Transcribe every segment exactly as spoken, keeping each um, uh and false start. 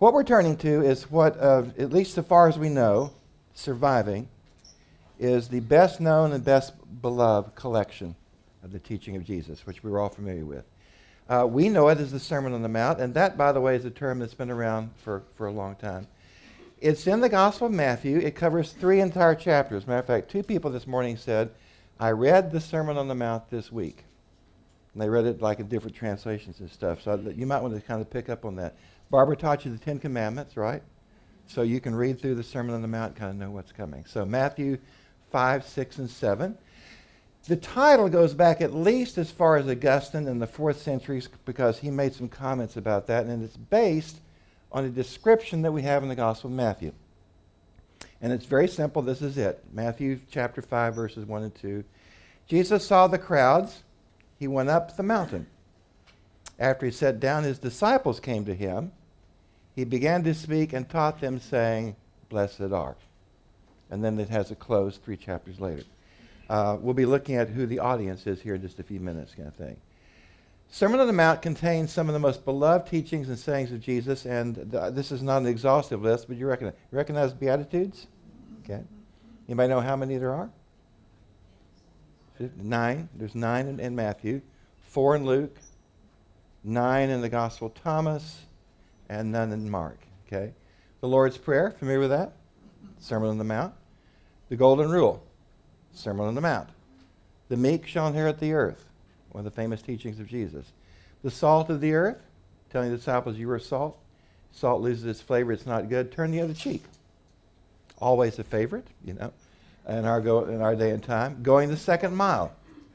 What we're turning to is what, uh, at least so far as we know, surviving, is the best known and best beloved collection of the teaching of Jesus, which we're all familiar with. Uh, we know it as the Sermon on the Mount, and that, by the way, is a term that's been around for, for a long time. It's in the Gospel of Matthew. It covers three entire chapters. As a matter of fact, two people this morning said, I read the Sermon on the Mount this week. And they read it like in different translations and stuff. So you might want to kind of pick up on that. Barbara taught you the Ten Commandments, right? So you can read through the Sermon on the Mount and kind of know what's coming. So Matthew five, six, and seven. The title goes back at least as far as Augustine in the fourth century because he made some comments about that, and it's based on a description that we have in the Gospel of Matthew. And it's very simple. This is it. Matthew chapter five, verses one and two. Jesus saw the crowds. He went up the mountain. After he sat down, his disciples came to him. He began to speak and taught them, saying, Blessed are. And then it has a close three chapters later. Uh, we'll be looking at who the audience is here in just a few minutes, kind of thing. Sermon on the Mount contains some of the most beloved teachings and sayings of Jesus, and th- this is not an exhaustive list, but you recognize, you recognize Beatitudes? Okay. Anybody know how many there are? Nine. There's nine in, in Matthew, four in Luke, nine in the Gospel of Thomas, and none in Mark. Okay. The Lord's Prayer, familiar with that? Sermon on the Mount. The Golden Rule, Sermon on the Mount. The meek shall inherit the earth, one of the famous teachings of Jesus. The salt of the earth, telling the disciples you are salt. Salt loses its flavor, it's not good. Turn the other cheek. Always a favorite, you know, in our, go, in our day and time. Going the second mile.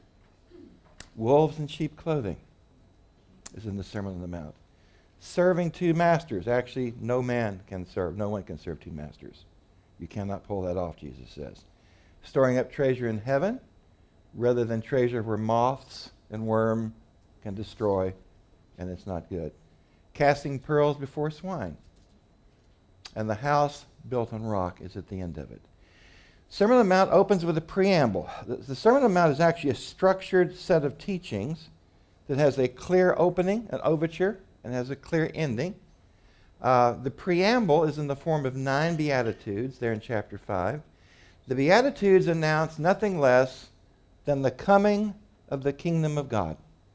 Wolves in sheep clothing is in the Sermon on the Mount. Serving two masters. Actually, no man can serve. No one can serve two masters. You cannot pull that off, Jesus says. Storing up treasure in heaven rather than treasure where moths and worm can destroy, and it's not good. Casting pearls before swine. And the house built on rock is at the end of it. Sermon on the Mount opens with a preamble. The, the Sermon on the Mount is actually a structured set of teachings that has a clear opening, an overture, and has a clear ending. Uh, the preamble is in the form of nine Beatitudes there in chapter five. The Beatitudes announce nothing less than the coming of the kingdom of God.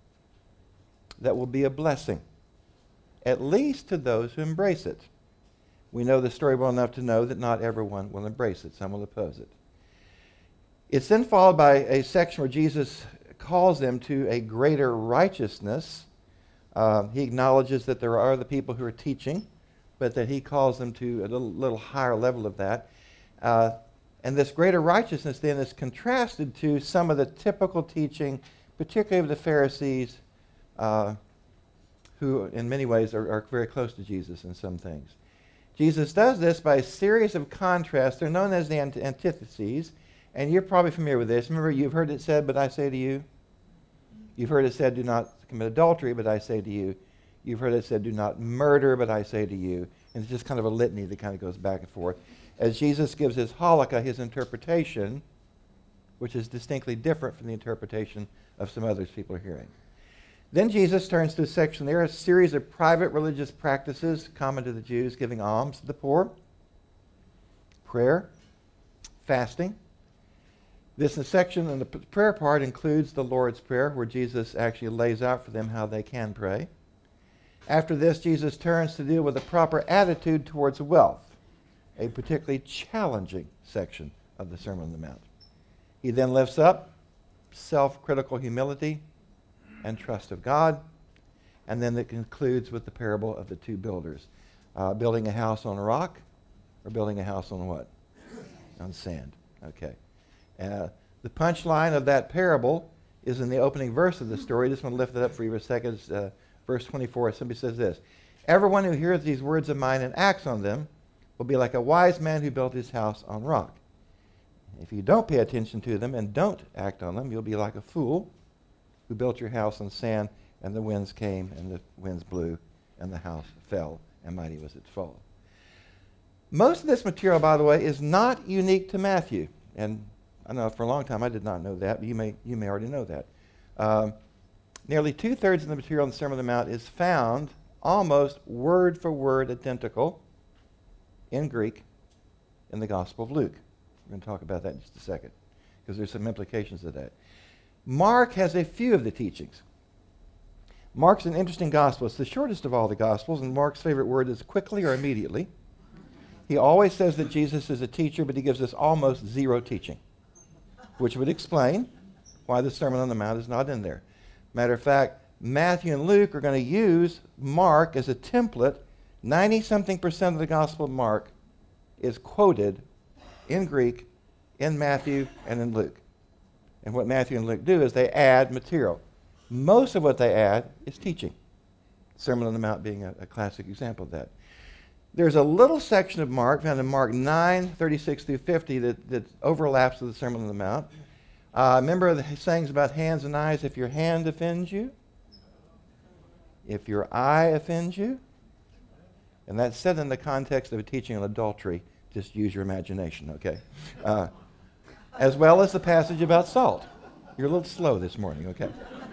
That will be a blessing, at least to those who embrace it. We know the story well enough to know that not everyone will embrace it. Some will oppose it. It's then followed by a section where Jesus calls them to a greater righteousness. Uh, he acknowledges that there are other people who are teaching, but that he calls them to a little, little higher level of that. Uh, and this greater righteousness then is contrasted to some of the typical teaching, particularly of the Pharisees, uh, who in many ways are, are very close to Jesus in some things. Jesus does this by a series of contrasts. They're known as the ant- antitheses, and you're probably familiar with this. Remember, you've heard it said, but I say to you. You've heard it said, do not commit adultery, but I say to you. You've heard it said, do not murder, but I say to you. And it's just kind of a litany that kind of goes back and forth. As Jesus gives his halakha, his interpretation, which is distinctly different from the interpretation of some others people are hearing. Then Jesus turns to a section there, a series of private religious practices common to the Jews, giving alms to the poor, prayer, fasting. This section in the prayer part includes the Lord's Prayer, where Jesus actually lays out for them how they can pray. After this, Jesus turns to deal with a proper attitude towards wealth, a particularly challenging section of the Sermon on the Mount. He then lifts up self-critical humility and trust of God, and then it concludes with the parable of the two builders. Uh, building a house on a rock, or building a house on what? On sand. Okay. Uh, the punchline of that parable is in the opening verse of the story. I just want to lift it up for you for a second. Uh, verse twenty-four, somebody says this: Everyone who hears these words of mine and acts on them will be like a wise man who built his house on rock. If you don't pay attention to them and don't act on them, you'll be like a fool who built your house on sand, and the winds came, and the winds blew, and the house fell, and mighty was its fall. Most of this material, by the way, is not unique to Matthew. And I know for a long time I did not know that, but you may, you may already know that. Um, nearly two-thirds of the material in the Sermon on the Mount is found almost word for word identical in Greek in the Gospel of Luke. We're going to talk about that in just a second, because there's some implications of that. Mark has a few of the teachings. Mark's an interesting gospel. It's the shortest of all the gospels, and Mark's favorite word is quickly or immediately. He always says that Jesus is a teacher, but he gives us almost zero teaching, which would explain why the Sermon on the Mount is not in there. Matter of fact, Matthew and Luke are going to use Mark as a template. ninety-something percent of the Gospel of Mark is quoted in Greek in Matthew and in Luke. And what Matthew and Luke do is they add material. Most of what they add is teaching. Sermon on the Mount being a, a classic example of that. There's a little section of Mark, found in Mark nine, thirty-six through fifty, that, that overlaps with the Sermon on the Mount. Uh, remember the sayings about hands and eyes? If your hand offends you, if your eye offends you, and that's said in the context of a teaching on adultery. Just use your imagination, okay? Uh, as well as the passage about salt. You're a little slow this morning, okay?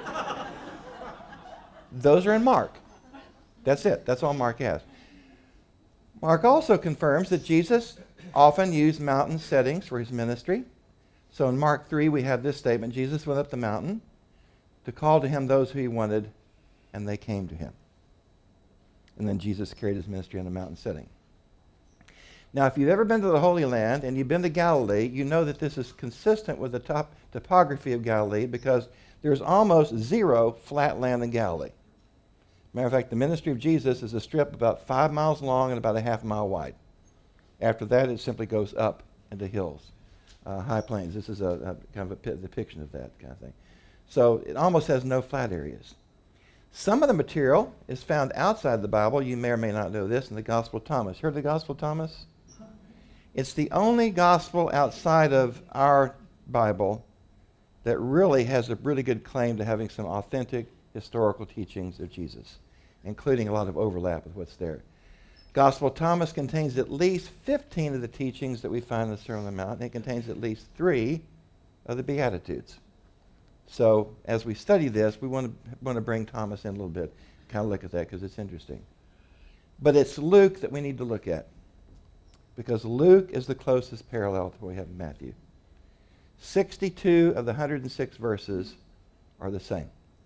Those are in Mark. That's it. That's all Mark has. Mark also confirms that Jesus often used mountain settings for his ministry. So in Mark three, we have this statement: Jesus went up the mountain to call to him those who he wanted, and they came to him. And then Jesus carried his ministry in a mountain setting. Now, if you've ever been to the Holy Land and you've been to Galilee, you know that this is consistent with the top topography of Galilee, because there's almost zero flat land in Galilee. Matter of fact, the ministry of Jesus is a strip about five miles long and about a half mile wide. After that, it simply goes up into hills, uh, high plains. This is a, a kind of a p- depiction of that kind of thing. So it almost has no flat areas. Some of the material is found outside the Bible. You may or may not know this in the Gospel of Thomas. Heard of the Gospel of Thomas? It's the only gospel outside of our Bible that really has a really good claim to having some authentic historical teachings of Jesus, including a lot of overlap with what's there. Gospel of Thomas contains at least fifteen of the teachings that we find in the Sermon on the Mount, and it contains at least three of the Beatitudes. So as we study this, we want to want to bring Thomas in a little bit, kind of look at that because it's interesting. But it's Luke that we need to look at, because Luke is the closest parallel to what we have in Matthew. sixty-two of the one hundred six verses are the same.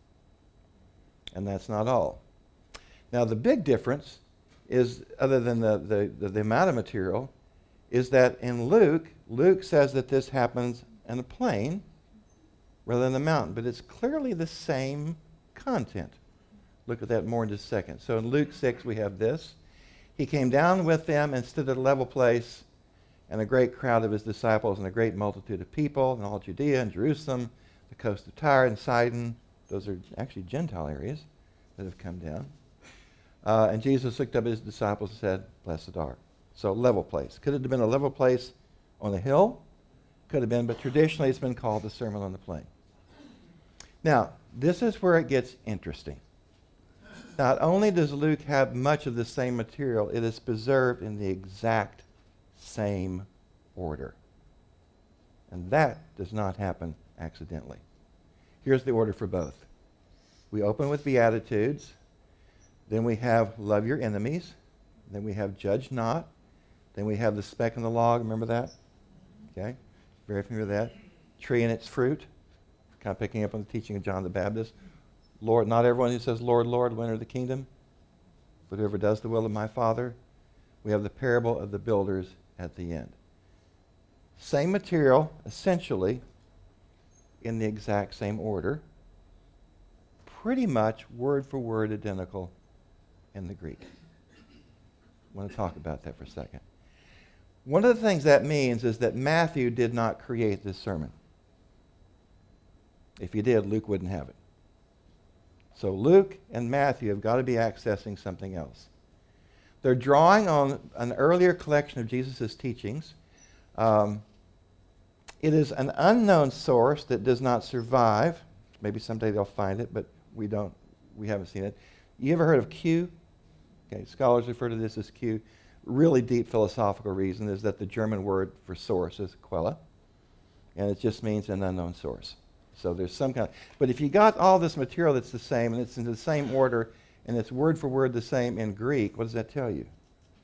And that's not all. Now, the big difference is, other than the, the, the, the amount of material, is that in Luke, Luke says that this happens in a plain rather than a mountain, but it's clearly the same content. Look at that more in just a second. So in Luke six, we have this. He came down with them and stood at a level place, and a great crowd of his disciples and a great multitude of people in all Judea and Jerusalem, the coast of Tyre and Sidon. Those are actually Gentile areas that have come down. Uh, and Jesus looked up at his disciples and said, "Blessed are." So level place. Could it have been a level place on a hill? Could have been, but traditionally it's been called the Sermon on the Plain. Now, this is where it gets interesting. Not only does Luke have much of the same material, it is preserved in the exact same order. And that does not happen accidentally. Here's the order for both. We open with Beatitudes, then we have love your enemies, then we have judge not, then we have the speck in the log, remember that? Okay, very familiar with that. Tree and its fruit, kind of picking up on the teaching of John the Baptist. Lord, not everyone who says, "Lord, Lord," will enter the kingdom, but whoever does the will of my Father. We have the parable of the builders at the end. Same material, essentially, in the exact same order. Pretty much word for word identical in the Greek. I want to talk about that for a second. One of the things that means is that Matthew did not create this sermon. If he did, Luke wouldn't have it. So Luke and Matthew have got to be accessing something else. They're drawing on an earlier collection of Jesus' teachings. Um, it is an unknown source that does not survive. Maybe someday they'll find it, but we don't. We haven't seen it. You ever heard of Q? Okay, scholars refer to this as Q. Really deep philosophical reason is that the German word for source is Quelle, and it just means an unknown source. So there's some kind of, but if you got all this material that's the same and it's in the same order and it's word for word the same in Greek, what does that tell you?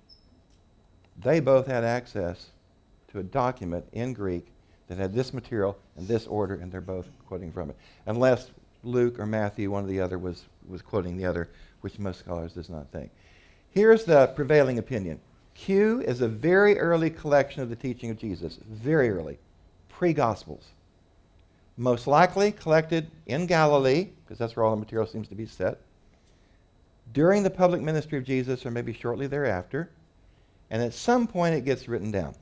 They both had access to a document in Greek that had this material and this order, and they're both quoting from it. Unless Luke or Matthew, one or the other, was, was quoting the other, which most scholars does not think. Here's the prevailing opinion. Q is a very early collection of the teaching of Jesus, very early, pre-Gospels. Most likely collected in Galilee, because that's where all the material seems to be set, during the public ministry of Jesus, or maybe shortly thereafter, and at some point it gets written down.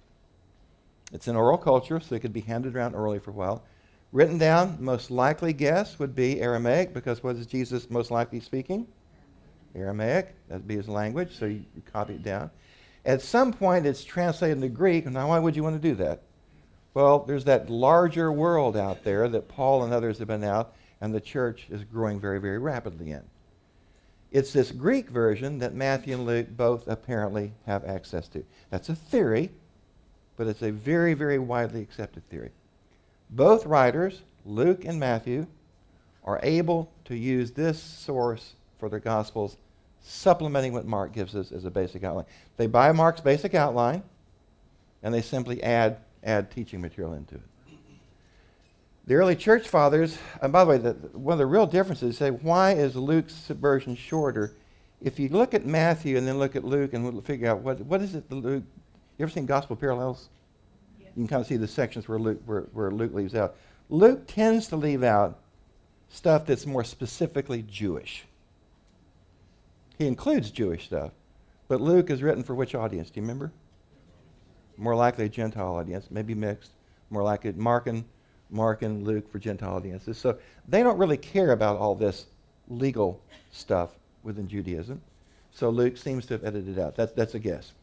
It's an oral culture, so it could be handed around orally for a while. Written down, most likely guess would be Aramaic, because what is Jesus most likely speaking? Aramaic. That would be his language, so you, you copy it down. At some point, it's translated into Greek. Now, why would you want to do that? Well, there's that larger world out there that Paul and others have been out, and the church is growing very, very rapidly in. It's this Greek version that Matthew and Luke both apparently have access to. That's a theory, but it's a very, very widely accepted theory. Both writers, Luke and Matthew, are able to use this source for their Gospels, supplementing what Mark gives us as a basic outline. They buy Mark's basic outline, and they simply add, add teaching material into it. The early church fathers, and by the way, the, one of the real differences, say, why is Luke's version shorter? If you look at Matthew and then look at Luke and we'll figure out what, what is it that Luke, you ever seen Gospel Parallels? Yes. You can kind of see the sections where Luke, where, where Luke leaves out. Luke tends to leave out stuff that's more specifically Jewish. He includes Jewish stuff, but Luke is written for which audience? Do you remember? More likely a Gentile audience, maybe mixed. More likely Mark and, Mark and Luke for Gentile audiences. So they don't really care about all this legal stuff within Judaism. So Luke seems to have edited it out. That's, that's a guess.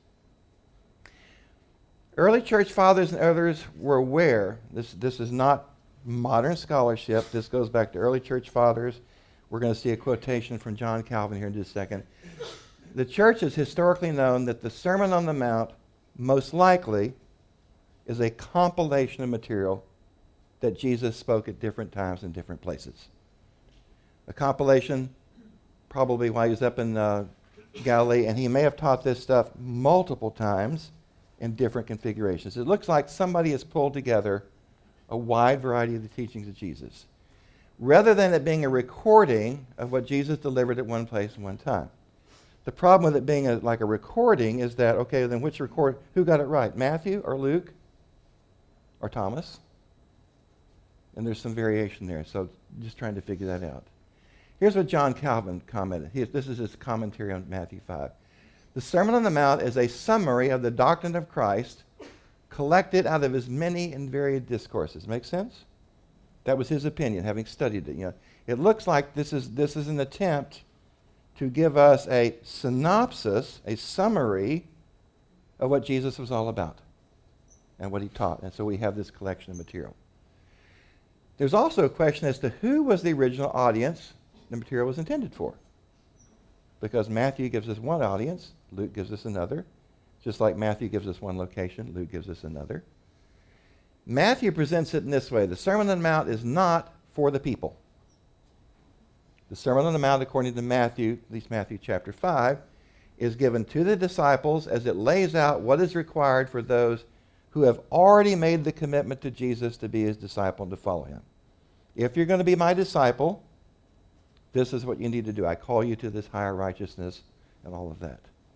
Early church fathers and others were aware, this, this is not modern scholarship, this goes back to early church fathers. We're going to see a quotation from John Calvin here in just a second. The church has historically known that the Sermon on the Mount most likely is a compilation of material that Jesus spoke at different times in different places. A compilation probably while he was up in uh, Galilee, and he may have taught this stuff multiple times in different configurations. It looks like somebody has pulled together a wide variety of the teachings of Jesus, rather than it being a recording of what Jesus delivered at one place and one time. The problem with it being a, like a recording is that, okay, then which record, who got it right? Matthew or Luke or Thomas? And there's some variation there, so just trying to figure that out. Here's what John Calvin commented. He, this is his commentary on Matthew five. The Sermon on the Mount is a summary of the doctrine of Christ collected out of his many and varied discourses. Make sense? That was his opinion, having studied it. You know, it looks like this is, this is an attempt to give us a synopsis, a summary of what Jesus was all about and what he taught. And so we have this collection of material. There's also a question as to who was the original audience the material was intended for. Because Matthew gives us one audience, Luke gives us another. Just like Matthew gives us one location, Luke gives us another. Matthew presents it in this way. The Sermon on the Mount is not for the people. The Sermon on the Mount, according to Matthew, at least Matthew chapter five, is given to the disciples as it lays out what is required for those who have already made the commitment to Jesus to be his disciple and to follow him. If you're going to be my disciple, this is what you need to do. I call you to this higher righteousness and all of that.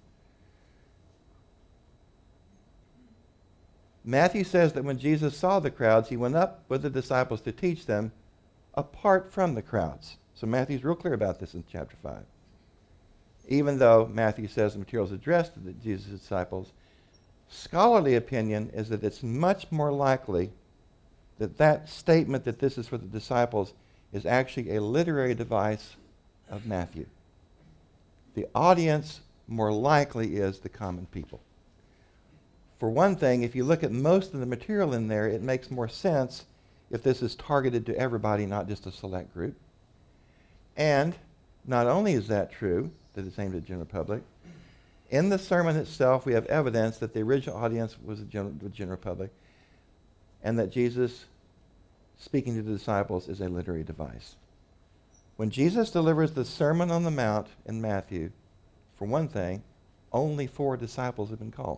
Matthew says that when Jesus saw the crowds, he went up with the disciples to teach them apart from the crowds. So Matthew's real clear about this in chapter five. Even though Matthew says the material is addressed to the Jesus' disciples, scholarly opinion is that it's much more likely that that statement that this is for the disciples is actually a literary device of Matthew. The audience more likely is the common people. For one thing, if you look at most of the material in there, it makes more sense if this is targeted to everybody, not just a select group. And not only is that true, that it's aimed at the general public, in the sermon itself we have evidence that the original audience was the general, the general public, and that Jesus speaking to the disciples is a literary device. When Jesus delivers the Sermon on the Mount in Matthew, for one thing, only four disciples have been called.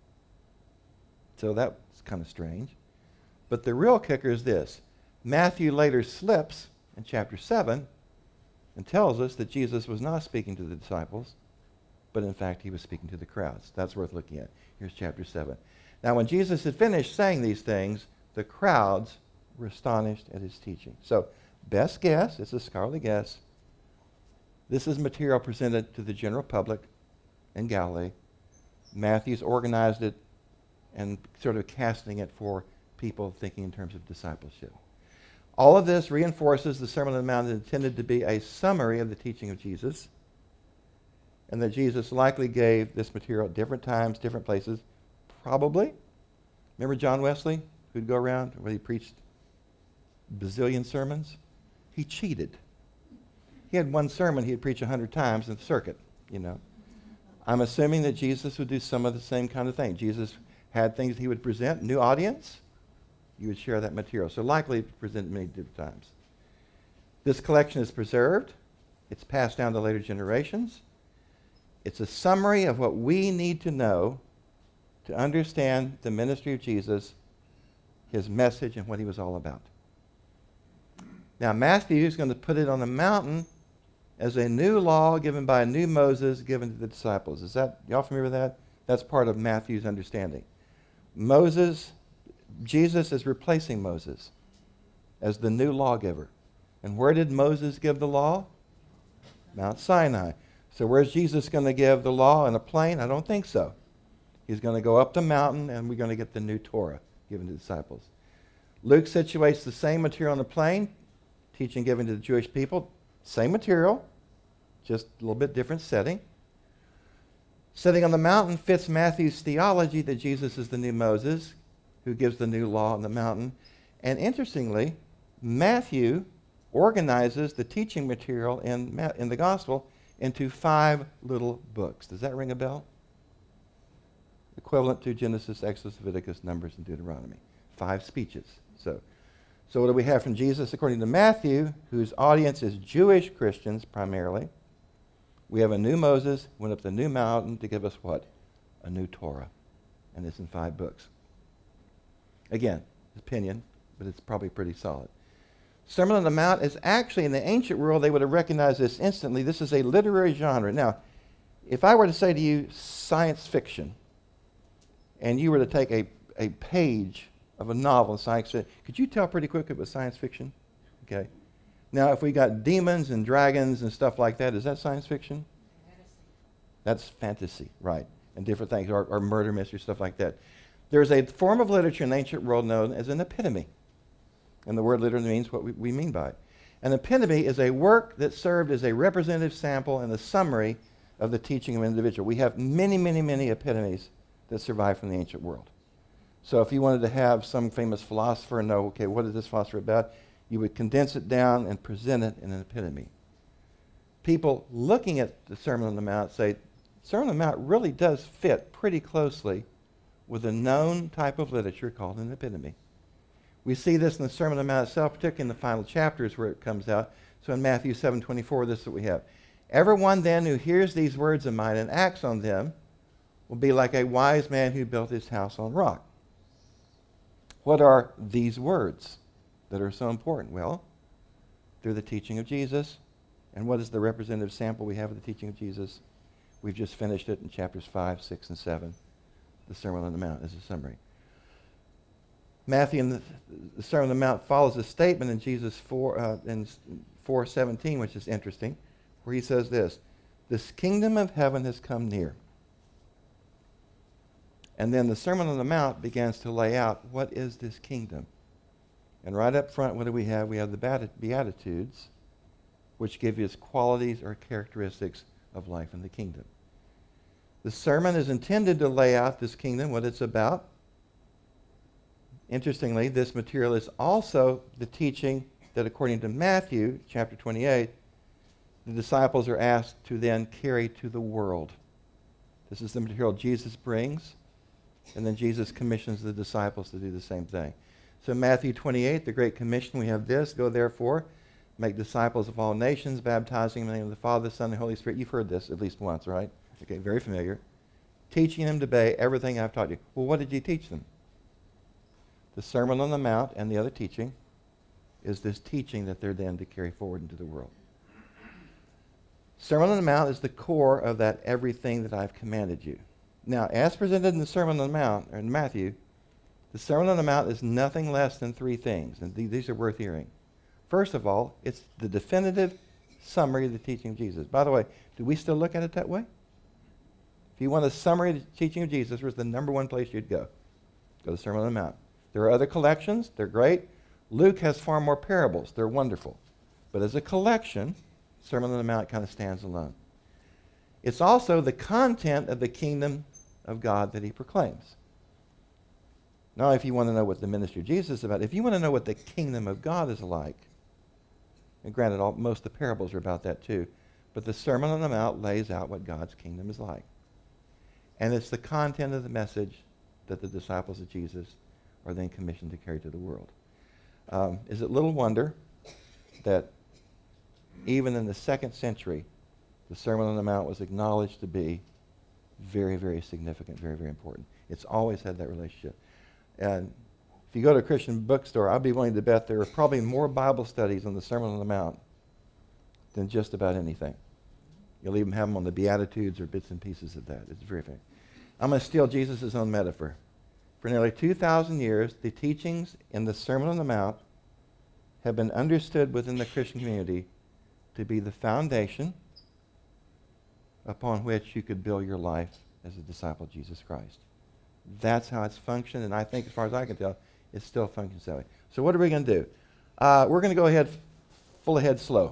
So that's kind of strange. But the real kicker is this. Matthew later slips in chapter seven and tells us that Jesus was not speaking to the disciples, but in fact he was speaking to the crowds. That's worth looking at. Here's chapter seven. Now when Jesus had finished saying these things, the crowds were astonished at his teaching. So best guess, it's a scholarly guess, this is material presented to the general public in Galilee. Matthew's organized it and sort of casting it for people thinking in terms of discipleship. All of this reinforces the Sermon on the Mount is intended to be a summary of the teaching of Jesus, and that Jesus likely gave this material at different times, different places, probably. Remember John Wesley, who'd go around where he preached bazillion sermons? He cheated. He had one sermon he'd preach a hundred times in the circuit, you know. I'm assuming that Jesus would do some of the same kind of thing. Jesus had things he would present, new audience, you would share that material. So likely presented many different times. This collection is preserved. It's passed down to later generations. It's a summary of what we need to know to understand the ministry of Jesus, his message, and what he was all about. Now Matthew is going to put it on the mountain as a new law given by a new Moses given to the disciples. Is that, y'all familiar with that? That's part of Matthew's understanding. Moses, Jesus is replacing Moses as the new lawgiver. And where did Moses give the law? Mount Sinai. So where's Jesus going to give the law? In a plain? I don't think so. He's going to go up the mountain and we're going to get the new Torah given to the disciples. Luke situates the same material on the plain, teaching given to the Jewish people. Same material, just a little bit different setting. Sitting on the mountain fits Matthew's theology that Jesus is the new Moses who gives the new law on the mountain. And interestingly, Matthew organizes the teaching material in, in the gospel into five little books. Does that ring a bell? Equivalent to Genesis, Exodus, Leviticus, Numbers, and Deuteronomy. Five speeches. So, so what do we have from Jesus according to Matthew, whose audience is Jewish Christians primarily? We have a new Moses went up the new mountain to give us what? A new Torah. And it's in five books. Again, opinion, but it's probably pretty solid. Sermon on the Mount is actually, in the ancient world, they would have recognized this instantly. This is a literary genre. Now, if I were to say to you science fiction, and you were to take a, a page of a novel in science fiction, could you tell pretty quick it was science fiction? Okay. Now, if we got demons and dragons and stuff like that, is that science fiction? Fantasy. That's fantasy, right, and different things, or, or murder mystery, stuff like that. There's a form of literature in the ancient world known as an epitome. And the word literally means what we, we mean by it. An epitome is a work that served as a representative sample and a summary of the teaching of an individual. We have many, many, many epitomes that survive from the ancient world. So if you wanted to have some famous philosopher and know, okay, what is this philosopher about, you would condense it down and present it in an epitome. People looking at the Sermon on the Mount say, Sermon on the Mount really does fit pretty closely with a known type of literature called an epitome. We see this in the Sermon on the Mount itself, particularly in the final chapters where it comes out. So in Matthew seven twenty-four, this is what we have. Everyone then who hears these words of mine and acts on them will be like a wise man who built his house on rock. What are these words that are so important? Well, they're the teaching of Jesus. And what is the representative sample we have of the teaching of Jesus? We've just finished it in chapters five, six, and seven. The Sermon on the Mount is a summary. Matthew in the, the Sermon on the Mount follows a statement in Jesus four, uh, in four seventeen, which is interesting, where he says this, this kingdom of heaven has come near. And then the Sermon on the Mount begins to lay out what is this kingdom. And right up front, what do we have? We have the Beatitudes, which give us qualities or characteristics of life in the kingdom. The sermon is intended to lay out this kingdom, what it's about. Interestingly, this material is also the teaching that according to Matthew chapter twenty-eight, the disciples are asked to then carry to the world. This is the material Jesus brings, and then Jesus commissions the disciples to do the same thing. So Matthew twenty-eight, the Great Commission, we have this, go therefore, Make disciples of all nations, baptizing them in the name of the Father, Son, and Holy Spirit. You've heard this at least once, right? Okay, very familiar. Teaching them to obey everything I've taught you. Well, what did you teach them? The Sermon on the Mount and the other teaching is this teaching that they're then to carry forward into the world. Sermon on the Mount is the core of that everything that I've commanded you. Now, as presented in the Sermon on the Mount, or in Matthew, the Sermon on the Mount is nothing less than three things, and th- these are worth hearing. First of all, it's the definitive summary of the teaching of Jesus. By the way, do we still look at it that way? If you want a summary of the teaching of Jesus, where's the number one place you'd go? Go to the Sermon on the Mount. There are other collections. They're great. Luke has far more parables. They're wonderful. But as a collection, Sermon on the Mount kind of stands alone. It's also the content of the kingdom of God that he proclaims. Now, if you want to know what the ministry of Jesus is about, if you want to know what the kingdom of God is like, and granted, all, most of the parables are about that too, but the Sermon on the Mount lays out what God's kingdom is like. And it's the content of the message that the disciples of Jesus are then commissioned to carry to the world. Um, is it little wonder that even in the second century, the Sermon on the Mount was acknowledged to be very, very significant, very, very important. It's always had that relationship. And if you go to a Christian bookstore, I'd be willing to bet there are probably more Bible studies on the Sermon on the Mount than just about anything. You'll even have them on the Beatitudes or bits and pieces of that. It's very famous. I'm going to steal Jesus' own metaphor. For nearly two thousand years, the teachings in the Sermon on the Mount have been understood within the Christian community to be the foundation upon which you could build your life as a disciple of Jesus Christ. That's how it's functioned, and I think, as far as I can tell, it still functions that way. So what are we going to do? Uh, we're going to go ahead, full ahead, slow.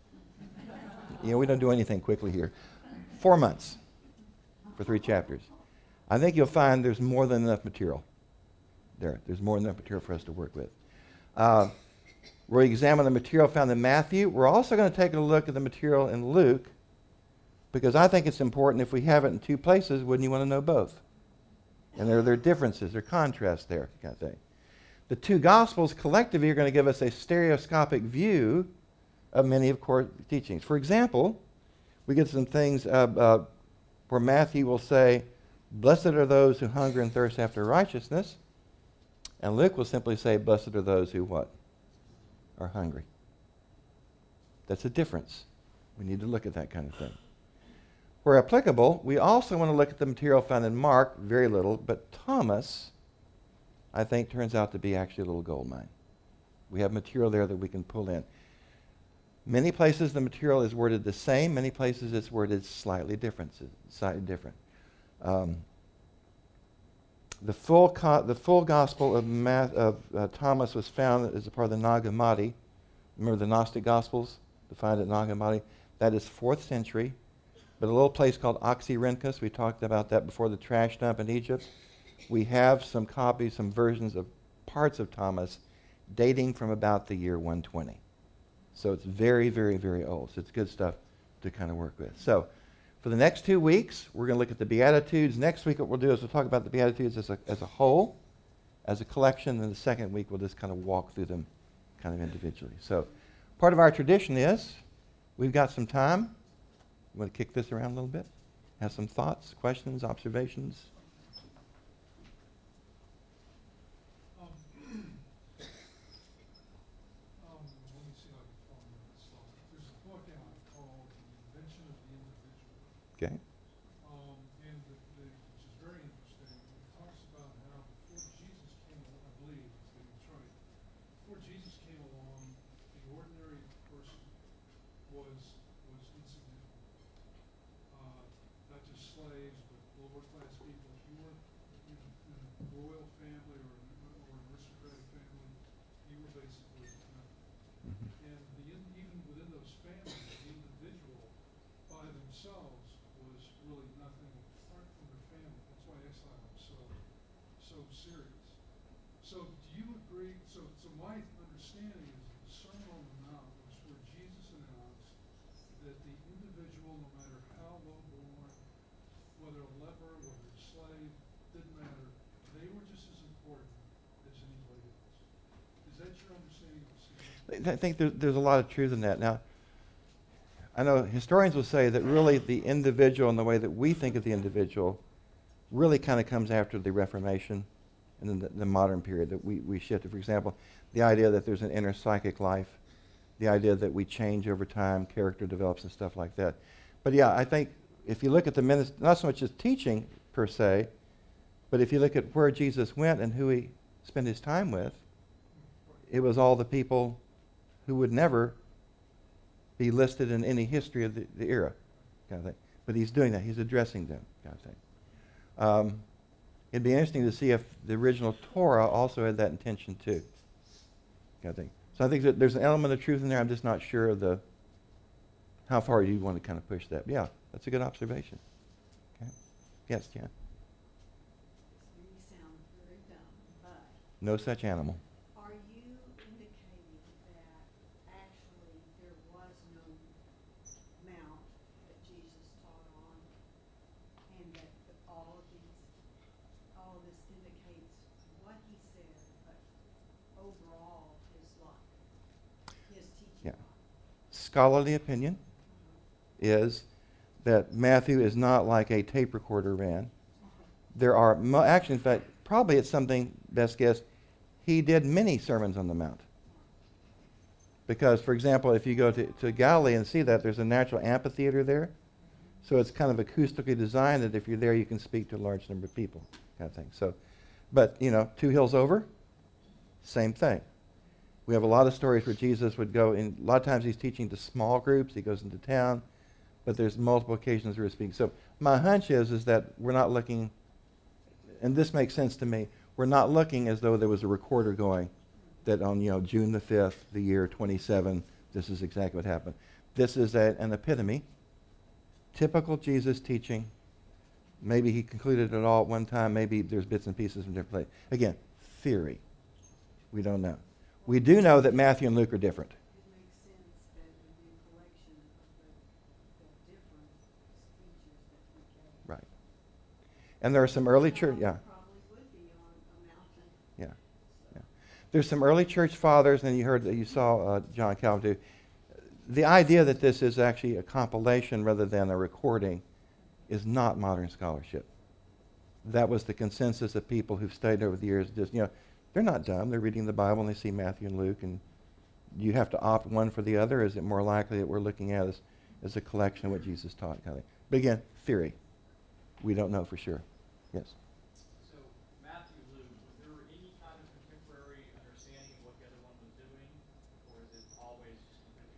You know, we don't do anything quickly here. Four months for three chapters. I think you'll find there's more than enough material there. There's more than enough material for us to work with. Uh, we'll examine the material found in Matthew. We're also going to take a look at the material in Luke, because I think it's important. If we have it in two places, wouldn't you want to know both? And there, there are differences, there are contrasts there, kind of thing. The two Gospels collectively are going to give us a stereoscopic view of many of core teachings. For example, we get some things uh, uh, where Matthew will say, "Blessed are those who hunger and thirst after righteousness," and Luke will simply say, "Blessed are those who what? Are hungry." That's a difference. We need to look at that kind of thing. Where applicable, we also want to look at the material found in Mark, very little, but Thomas, I think, turns out to be actually a little gold mine. We have material there that we can pull in. Many places the material is worded the same. Many places it's worded slightly different. Slightly different. Um, the full co- the full Gospel of, Math, of uh, Thomas was found as a part of the Nag Hammadi. Remember the Gnostic Gospels defined at Nag Hammadi? That is fourth century. But a little place called Oxyrhynchus, we talked about that before, the trash dump in Egypt. We have some copies, some versions of parts of Thomas dating from about the year one twenty. So it's very, very, very old. So it's good stuff to kind of work with. So for the next two weeks, we're going to look at the Beatitudes. Next week what we'll do is we'll talk about the Beatitudes as a, as a whole, as a collection. And the second week we'll just kind of walk through them kind of individually. So part of our tradition is we've got some time. You want to kick this around a little bit? Have some thoughts, questions, observations? Um, um, let me see if I can find this. There's a book out called The Invention of the Individual. Okay. Um, and the, the, which is very interesting. It talks about how before Jesus came along, I believe, I think it's right, before Jesus came along, the ordinary person was was insignificant. Uh, not just slaves, but lower class people. If you weren't in, in a royal family or, or an aristocratic family, you were basically nothing. Mm-hmm. And the in, even within those families, the individual by themselves was really nothing apart from their family. That's why exile was so so serious. So do you agree? So so my understanding is that the Sermon on the Mount was where Jesus announced that the individual, no matter how low born, whether a leper, whether a slave, didn't matter, they were just as important as anybody else. Is that your understanding of the Sermon? I think there, there's a lot of truth in that. Now, I know historians will say that really the individual and the way that we think of the individual really kind of comes after the Reformation and then the, the modern period that we, we shifted. For example, the idea that there's an inner psychic life, the idea that we change over time, character develops and stuff like that. But yeah, I think if you look at the ministry, not so much as teaching per se, but if you look at where Jesus went and who he spent his time with, it was all the people who would never be listed in any history of the, the era, kind of thing. But he's doing that. He's addressing them, kind of thing. Um, it'd be interesting to see if the original Torah also had that intention too, kind of thing. So I think that there's an element of truth in there. I'm just not sure of the how far you want to kind of push that. But yeah, that's a good observation. Okay. Yes, Jan. This may sound very dumb, but No such animal. are you indicating that actually there was no mount that Jesus taught on, and that the- all of these, all of this indicates what he said, but overall his life, his teaching Yeah. life? Scholarly opinion is that Matthew is not like a tape recorder ran. There are, mo- actually, in fact, probably it's something, best guess, he did many sermons on the Mount. Because, for example, if you go to, to Galilee and see that, there's a natural amphitheater there. So it's kind of acoustically designed that if you're there, you can speak to a large number of people, kind of thing. So, but, you know, two hills over, same thing. We have a lot of stories where Jesus would go in, a lot of times he's teaching to small groups, he goes into town, but there's multiple occasions where he's speaking. So my hunch is, is that we're not looking, and this makes sense to me, we're not looking as though there was a recorder going that on, you know, June the fifth, the year twenty-seven, this is exactly what happened. This is a, an epitome, typical Jesus teaching. Maybe he concluded it all at one time, maybe there's bits and pieces from different places. Again, theory. We don't know. We do know that Matthew and Luke are different. It makes sense that it would be a collection of the, the different speeches that he gave. Right. And there are some early church, yeah, Probably would be on a mountain. yeah, yeah. There's some early church fathers, and you heard that you saw uh, John Calvin do. The idea that this is actually a compilation rather than a recording is not modern scholarship. That was the consensus of people who've studied over the years. Just, you know, they're not dumb. They're reading the Bible and they see Matthew and Luke, and you have to opt one for the other. Is it more likely that we're looking at as, as a collection of what Jesus taught? Kind of. But again, theory. We don't know for sure. Yes. So Matthew, Luke, was there any kind of contemporary understanding of what the other one was doing, or is it always just completely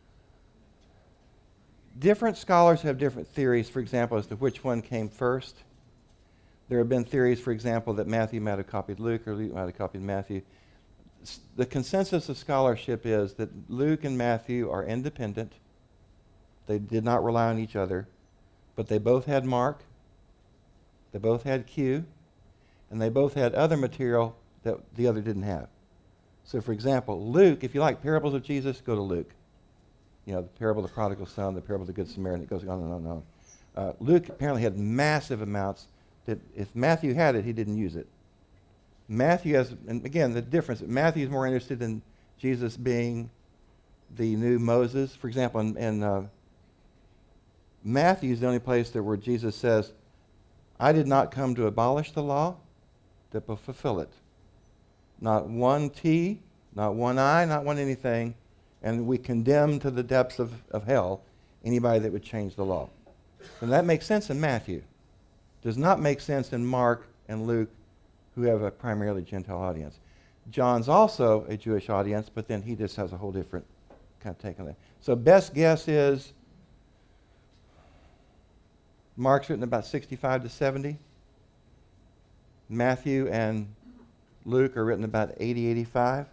separate? Different scholars have different theories, for example, as to which one came first. There have been theories, for example, that Matthew might have copied Luke or Luke might have copied Matthew. S- The consensus of scholarship is that Luke and Matthew are independent. They did not rely on each other, but they both had Mark, they both had Q, and they both had other material that the other didn't have. So, for example, Luke, if you like parables of Jesus, go to Luke. You know, the parable of the prodigal son, the parable of the good Samaritan, it goes on and on and on. Uh, Luke apparently had massive amounts that if Matthew had it, he didn't use it. Matthew has, and again, the difference, Matthew is more interested in Jesus being the new Moses. For example, in, in uh, Matthew is the only place that where Jesus says, I did not come to abolish the law, but to fulfill it. Not one T, not one I, not one anything, and we condemn to the depths of, of hell anybody that would change the law. And that makes sense in Matthew. Does not make sense in Mark and Luke, who have a primarily Gentile audience. John's also a Jewish audience, but then he just has a whole different kind of take on that. So best guess is Mark's written about sixty-five to seventy. Matthew and Luke are written about eighty, eighty-five.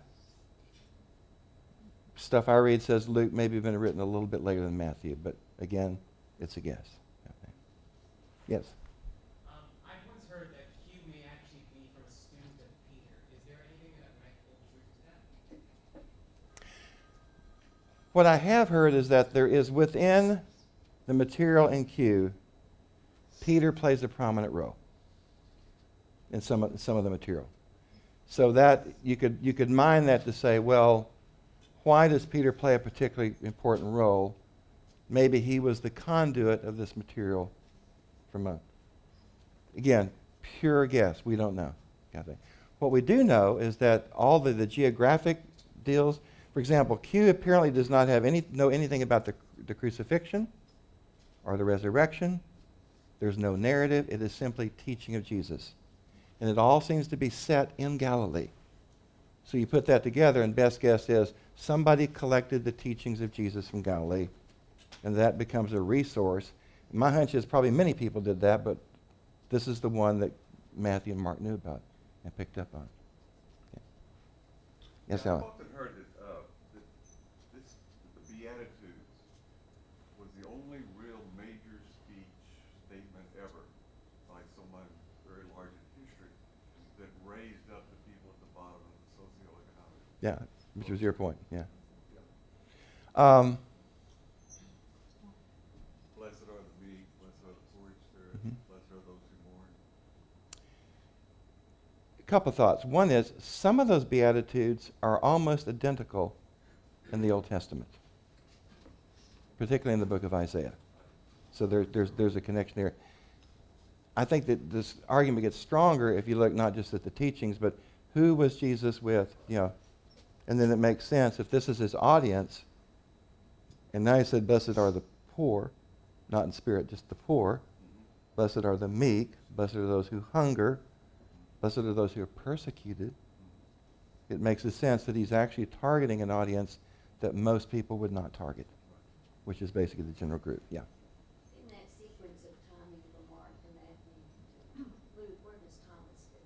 Stuff I read says Luke maybe been written a little bit later than Matthew, but again, it's a guess. Yes? Um, I once heard that Q may actually be from a student of Peter. Is there anything that might hold true to that? What I have heard is that there is within the material in Q, Peter plays a prominent role in some of, some of the material. So that you could you could mine that to say, well, why does Peter play a particularly important role? Maybe he was the conduit of this material from a, again, pure guess. We don't know. Kind of thing. What we do know is that all the, the geographic deals, for example, Q apparently does not have any know anything about the, the crucifixion or the resurrection. There's no narrative. It is simply teaching of Jesus. And it all seems to be set in Galilee. So you put that together, and best guess is somebody collected the teachings of Jesus from Galilee, and that becomes a resource. My hunch is probably many people did that, but this is the one that Matthew and Mark knew about and picked up on. Okay. Yes, yeah, Alan? I've often heard that, uh, that this, the Beatitudes was the only real major speech statement ever by someone very large in history that raised up the people at the bottom of the socioeconomic. Yeah, which was your point, yeah. Yeah. Um, Blessed are the meek, blessed are the poor in spirit, Mhm. blessed are those who mourn. a couple thoughts. One is, some of those Beatitudes are almost identical in the Old Testament, particularly in the book of Isaiah. So there, there's, there's a connection there. I think that this argument gets stronger if you look not just at the teachings, but who was Jesus with, you know. And then it makes sense, if this is his audience, and now he said, blessed are the poor, not in spirit, just the poor. Blessed are the meek, blessed are those who hunger, blessed are those who are persecuted. It makes a sense that he's actually targeting an audience that most people would not target, which is basically the general group, yeah. In that sequence of timing from Mark and Matthew to Luke, where does Thomas fit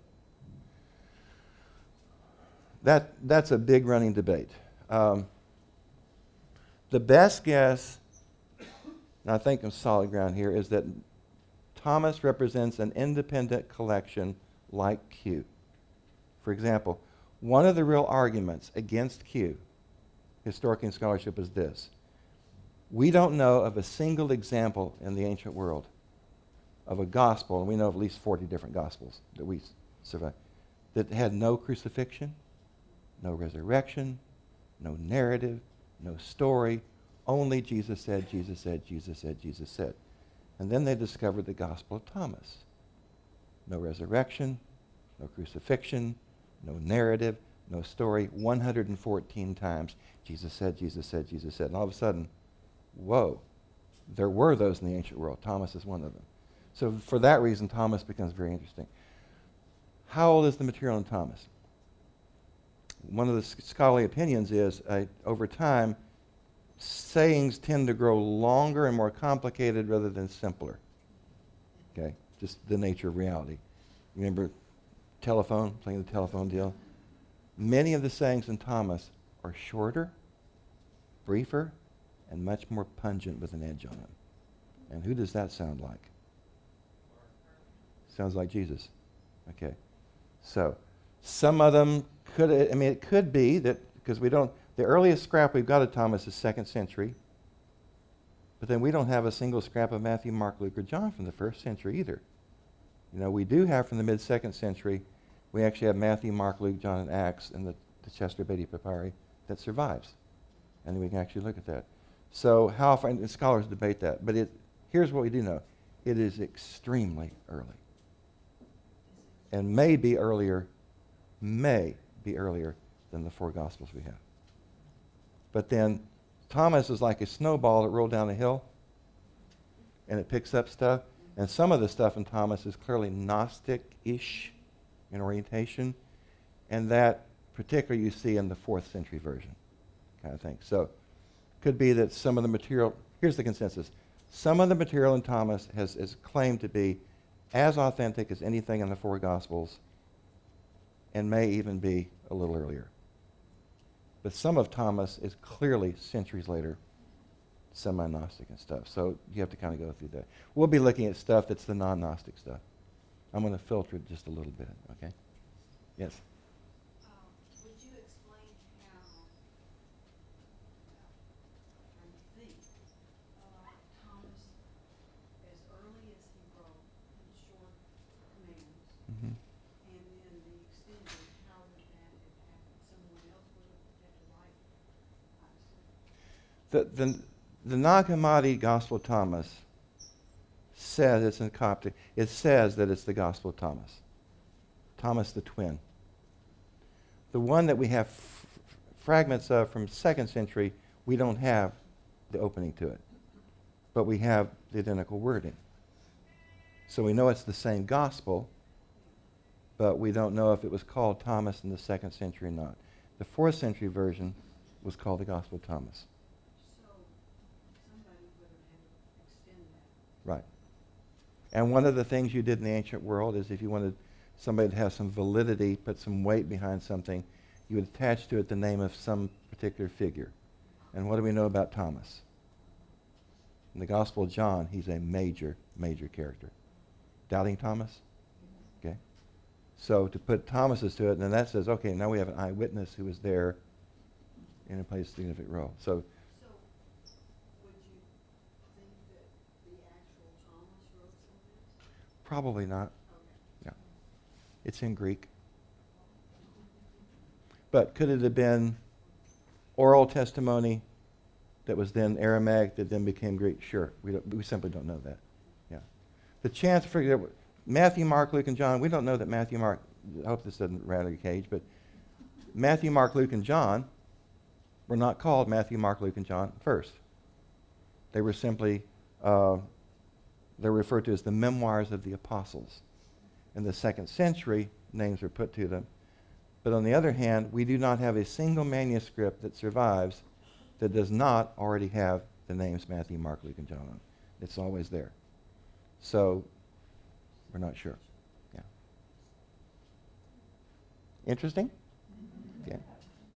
in? That, that's a big running debate. Um, the best guess, and I think I'm solid ground here, is that Thomas represents an independent collection like Q. For example, one of the real arguments against Q, historic and scholarship, is this. We don't know of a single example in the ancient world of a gospel, and we know of at least forty different gospels that we survive, that had no crucifixion, no resurrection, no narrative, no story, only Jesus said, Jesus said, Jesus said, Jesus said. And then they discovered the Gospel of Thomas. No resurrection, no crucifixion, no narrative, no story, one hundred fourteen times. Jesus said, Jesus said, Jesus said. And all of a sudden, whoa, there were those in the ancient world. Thomas is one of them. So for that reason, Thomas becomes very interesting. How old is the material in Thomas? One of the scholarly opinions is, uh, over time, sayings tend to grow longer and more complicated rather than simpler. Okay, just the nature of reality. Remember telephone, playing the telephone deal? Many of the sayings in Thomas are shorter, briefer, and much more pungent with an edge on them. And who does that sound like? Sounds like Jesus. Okay, so some of them could, I mean, it could be that, because we don't, the earliest scrap we've got of Thomas is second century, but then we don't have a single scrap of Matthew, Mark, Luke, or John from the first century either. You know, we do have from the mid-second century, we actually have Matthew, Mark, Luke, John, and Acts in the, the Chester Beatty Papyri that survives. And we can actually look at that. So how far, and scholars debate that, but it, here's what we do know. It is extremely early. And may be earlier, may be earlier than the four Gospels we have. But then Thomas is like a snowball that rolled down a hill, and it picks up stuff. And some of the stuff in Thomas is clearly Gnostic-ish in orientation, and that particularly you see in the fourth century version kind of thing. So could be that some of the material, here's the consensus, some of the material in Thomas has, is claimed to be as authentic as anything in the four Gospels, and may even be a little earlier. But some of Thomas is clearly centuries later, semi-Gnostic and stuff. So you have to kind of go through that. We'll be looking at stuff that's the non-Gnostic stuff. I'm going to filter it just a little bit, okay? Yes? Um, would you explain how, uh, I'm trying to think, uh, Thomas, as early as he wrote in short commands, Mm-hmm. and then the extended, how would that have happened? Someone else would have had to write. I The, the, the Nag Hammadi Gospel of Thomas says it's in Coptic. It says that it's the Gospel of Thomas. Thomas the twin. The one that we have f- fragments of from second century, we don't have the opening to it. But we have the identical wording. So we know it's the same gospel, but we don't know if it was called Thomas in the second century or not. The fourth century version was called the Gospel of Thomas. So somebody would have had to extend that. Right. And one of the things you did in the ancient world is if you wanted somebody to have some validity, put some weight behind something, you would attach to it the name of some particular figure. And what do we know about Thomas? In the Gospel of John, he's a major, major character. Doubting Thomas? Okay. So to put Thomas's to it, and then that says, okay, now we have an eyewitness who was there and it plays a significant role. So So would you think that the actual Thomas wrote some of this? probably not. Okay. No. It's in Greek. But could it have been oral testimony that was then Aramaic that then became Greek? Sure. We, don't, we simply don't know that. Yeah. The chance for example, Matthew, Mark, Luke, and John, we don't know that Matthew, Mark, I hope this doesn't rattle your cage, but Matthew, Mark, Luke, and John were not called Matthew, Mark, Luke, and John first. They were simply, uh, they're referred to as the memoirs of the apostles. In the second century, names were put to them. But on the other hand, we do not have a single manuscript that survives that does not already have the names Matthew, Mark, Luke, and John on it. It's always there. So we're not sure. Yeah. Interesting? Yeah.